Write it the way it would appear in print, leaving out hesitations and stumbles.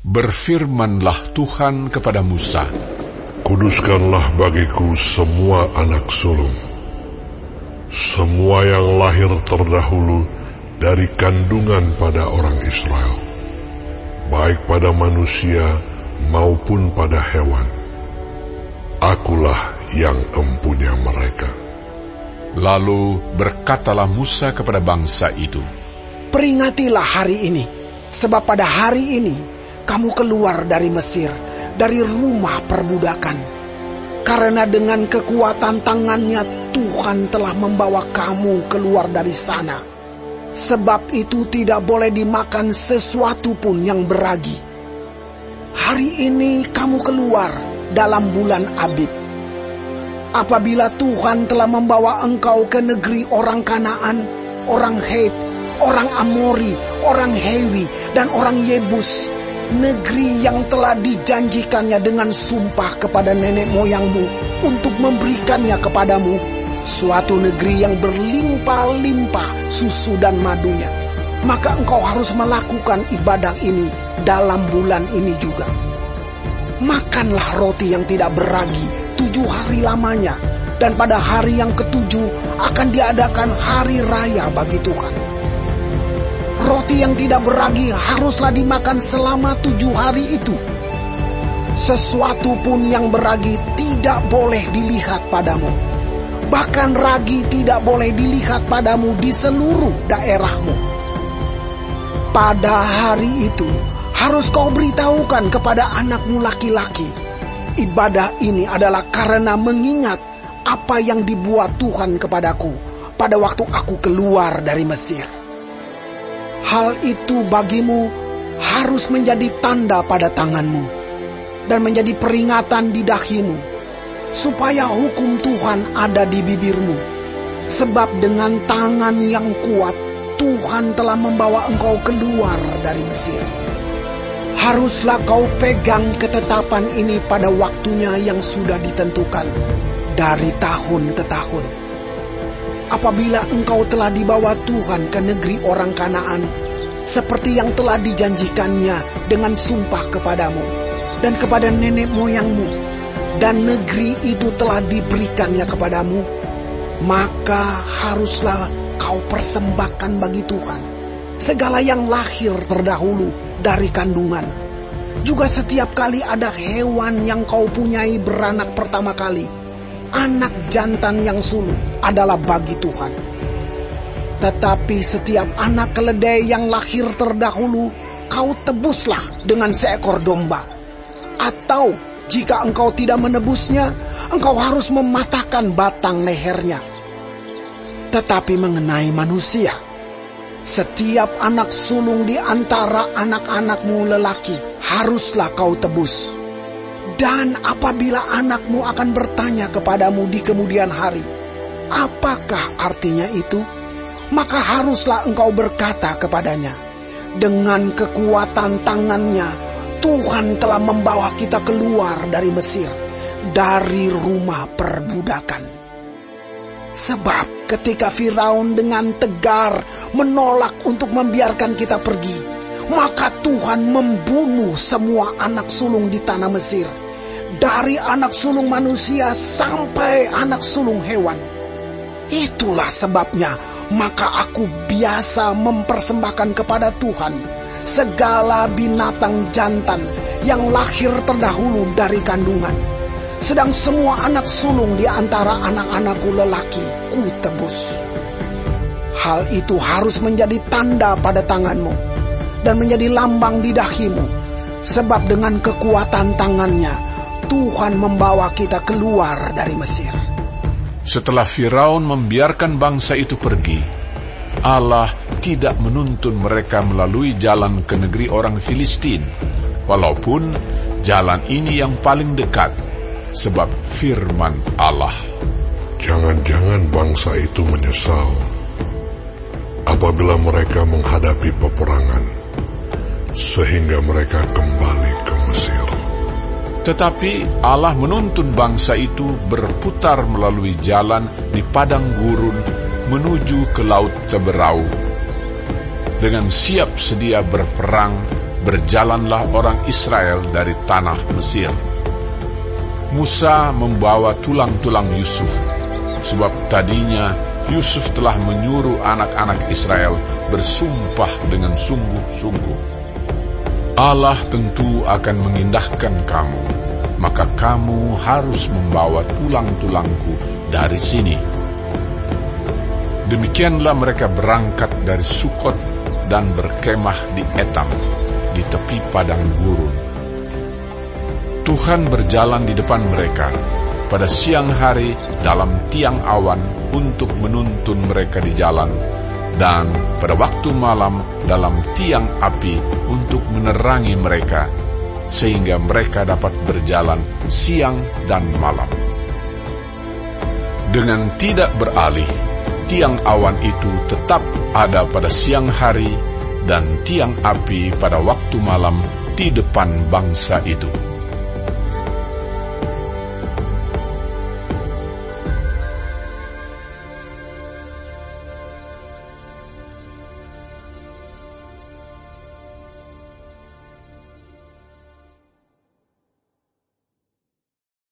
Berfirmanlah Tuhan kepada Musa, Kuduskanlah bagiku semua anak sulung, semua yang lahir terdahulu dari kandungan pada orang Israel, baik pada manusia maupun pada hewan. Akulah yang empunya mereka. Lalu berkatalah Musa kepada bangsa itu, Peringatilah hari ini, sebab pada hari ini kamu keluar dari Mesir, dari rumah perbudakan. Karena dengan kekuatan tangannya Tuhan telah membawa kamu keluar dari sana. Sebab itu tidak boleh dimakan sesuatu pun yang beragi. Hari ini kamu keluar dalam bulan Abib. Apabila Tuhan telah membawa engkau ke negeri orang Kanaan, orang Het, orang Amori, orang Hewi, dan orang Yebus, negeri yang telah dijanjikannya dengan sumpah kepada nenek moyangmu untuk memberikannya kepadamu, suatu negeri yang berlimpah-limpah susu dan madunya, maka engkau harus melakukan ibadah ini dalam bulan ini juga. Makanlah roti yang tidak beragi 7 hari lamanya, dan pada hari yang ke-7 akan diadakan hari raya bagi Tuhan. Roti yang tidak beragi haruslah dimakan selama 7 hari itu. Sesuatu pun yang beragi tidak boleh dilihat padamu. Bahkan ragi tidak boleh dilihat padamu di seluruh daerahmu. Pada hari itu harus kau beritahukan kepada anakmu laki-laki. Ibadah ini adalah karena mengingat apa yang dibuat Tuhan kepadaku pada waktu aku keluar dari Mesir. Hal itu bagimu harus menjadi tanda pada tanganmu dan menjadi peringatan di dahimu, supaya hukum Tuhan ada di bibirmu. Sebab dengan tangan yang kuat Tuhan telah membawa engkau keluar dari Mesir. Haruslah kau pegang ketetapan ini pada waktunya yang sudah ditentukan, dari tahun ke tahun. Apabila engkau telah dibawa Tuhan ke negeri orang Kanaan, seperti yang telah dijanjikannya dengan sumpah kepadamu dan kepada nenek moyangmu, dan negeri itu telah diberikannya kepadamu, maka haruslah kau persembahkan bagi Tuhan segala yang lahir terdahulu dari kandungan. Juga setiap kali ada hewan yang kau punyai beranak pertama kali, anak jantan yang sulung adalah bagi Tuhan. Tetapi setiap anak keledai yang lahir terdahulu kau tebuslah dengan seekor domba. Atau jika engkau tidak menebusnya, engkau harus mematahkan batang lehernya. Tetapi mengenai manusia, setiap anak sulung di antara anak-anakmu lelaki haruslah kau tebus. Dan apabila anakmu akan bertanya kepadamu di kemudian hari, apakah artinya itu? Maka haruslah engkau berkata kepadanya, dengan kekuatan tangannya Tuhan telah membawa kita keluar dari Mesir, dari rumah perbudakan. Sebab ketika Firaun dengan tegar menolak untuk membiarkan kita pergi, maka Tuhan membunuh semua anak sulung di tanah Mesir, dari anak sulung manusia sampai anak sulung hewan. Itulah sebabnya maka aku biasa mempersembahkan kepada Tuhan segala binatang jantan yang lahir terdahulu dari kandungan. Sedang semua anak sulung di antara anak-anakku lelaki ku tebus. Hal itu harus menjadi tanda pada tanganmu dan menjadi lambang di dahimu, sebab dengan kekuatan tangannya Tuhan membawa kita keluar dari Mesir. Setelah Firaun membiarkan bangsa itu pergi, Allah tidak menuntun mereka melalui jalan ke negeri orang Filistin, walaupun jalan ini yang paling dekat, sebab firman Allah, Jangan-jangan bangsa itu menyesal apabila mereka menghadapi peperangan, sehingga mereka kembali ke Mesir. Tetapi Allah menuntun bangsa itu berputar melalui jalan di padang gurun menuju ke Laut Teberau, dengan siap sedia berperang berjalanlah orang Israel dari tanah Mesir. Musa membawa tulang-tulang Yusuf, sebab tadinya Yusuf telah menyuruh anak-anak Israel bersumpah dengan sungguh-sungguh. Allah tentu akan mengindahkan kamu, maka kamu harus membawa tulang-tulangku dari sini. Demikianlah mereka berangkat dari Sukot dan berkemah di Etam, di tepi padang gurun. Tuhan berjalan di depan mereka pada siang hari dalam tiang awan untuk menuntun mereka di jalan, dan pada waktu malam dalam tiang api untuk menerangi mereka, sehingga mereka dapat berjalan siang dan malam. Dengan tidak beralih, tiang awan itu tetap ada pada siang hari dan tiang api pada waktu malam di depan bangsa itu.